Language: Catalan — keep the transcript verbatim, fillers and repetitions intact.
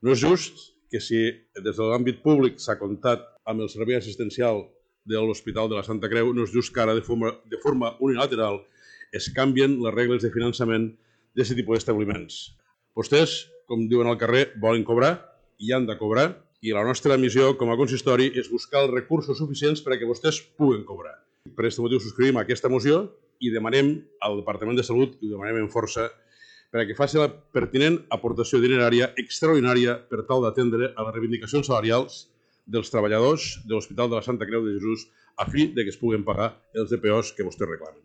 No és just que si des de l'àmbit públic s'ha comptat amb el servei assistencial de l'Hospital de la Santa Creu, no és just que ara de forma, de forma unilateral es canvien les regles de finançament d'aquest tipus d'establiments. Vostès, com diuen al carrer, volen cobrar i han de cobrar, i la nostra missió com a consistori és buscar els recursos suficients perquè vostès puguen cobrar. Per aquest motiu subscrivim aquesta moció i demanem al Departament de Salut, i ho demanem amb força, perquè faci la pertinent aportació dinerària extraordinària per tal d'atendre a les reivindicacions salarials dels treballadors de l'Hospital de la Santa Creu de Jesús a fi de que es puguen pagar els D P Os que vostès reclamen.